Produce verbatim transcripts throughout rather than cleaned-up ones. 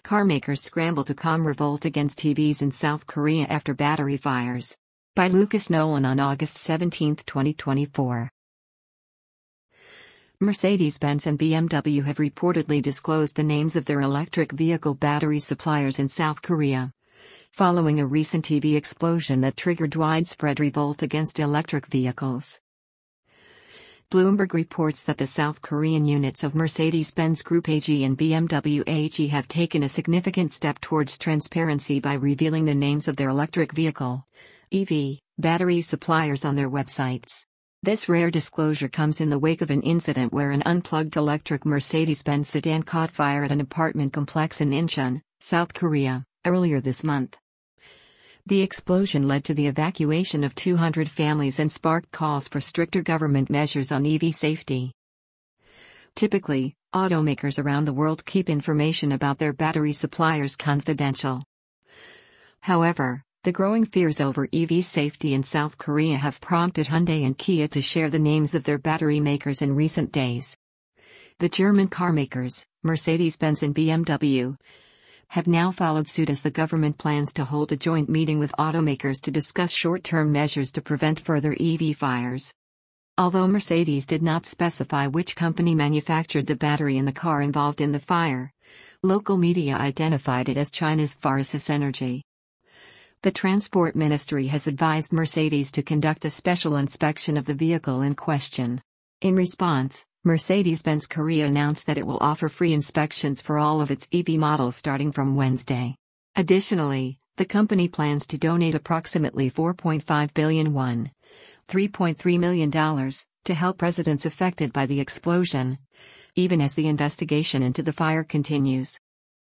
Carmakers scramble to calm revolt against E Vs in South Korea after battery fires. By Lucas Nolan on August seventeenth, twenty twenty-four. Mercedes-Benz and B M W have reportedly disclosed the names of their electric vehicle battery suppliers in South Korea, following a recent E V explosion that triggered widespread revolt against electric vehicles. Bloomberg reports that the South Korean units of Mercedes-Benz Group A G and B M W A G have taken a significant step towards transparency by revealing the names of their electric vehicle (E V) battery suppliers on their websites. This rare disclosure comes in the wake of an incident where an unplugged electric Mercedes-Benz sedan caught fire at an apartment complex in Incheon, South Korea, earlier this month. The explosion led to the evacuation of two hundred families and sparked calls for stricter government measures on E V safety. Typically, automakers around the world keep information about their battery suppliers confidential. However, the growing fears over E V safety in South Korea have prompted Hyundai and Kia to share the names of their battery makers in recent days. The German carmakers, Mercedes-Benz and B M W, have now followed suit as the government plans to hold a joint meeting with automakers to discuss short-term measures to prevent further E V fires. Although Mercedes did not specify which company manufactured the battery in the car involved in the fire, local media identified it as China's Pharosys Energy. The Transport Ministry has advised Mercedes to conduct a special inspection of the vehicle in question. In response, Mercedes-Benz Korea announced that it will offer free inspections for all of its E V models starting from Wednesday. Additionally, the company plans to donate approximately four point five billion won, three point three million dollars, to help residents affected by the explosion, even as the investigation into the fire continues.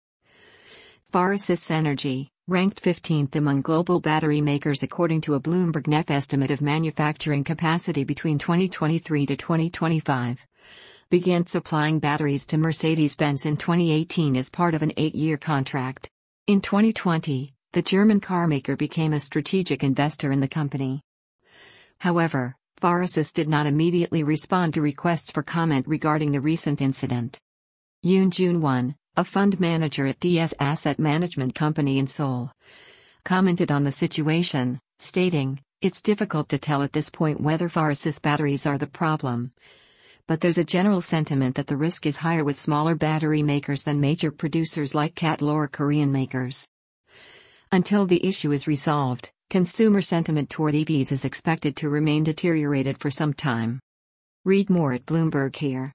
Pharosys Energy, ranked fifteenth among global battery makers according to a Bloomberg N E F estimate of manufacturing capacity between twenty twenty-three to twenty twenty-five, began supplying batteries to Mercedes-Benz in twenty eighteen as part of an eight-year contract. In twenty twenty, the German carmaker became a strategic investor in the company. However, Pharosys did not immediately respond to requests for comment regarding the recent incident. Yoon Jun-won, a fund manager at D S Asset Management Company in Seoul, commented on the situation, stating, "It's difficult to tell at this point whether Pharosys batteries are the problem. But there's a general sentiment that the risk is higher with smaller battery makers than major producers like CATL or Korean makers." Until the issue is resolved, consumer sentiment toward E Vs is expected to remain deteriorated for some time. Read more at Bloomberg here.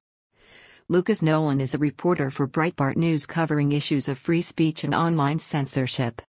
Lucas Nolan is a reporter for Breitbart News covering issues of free speech and online censorship.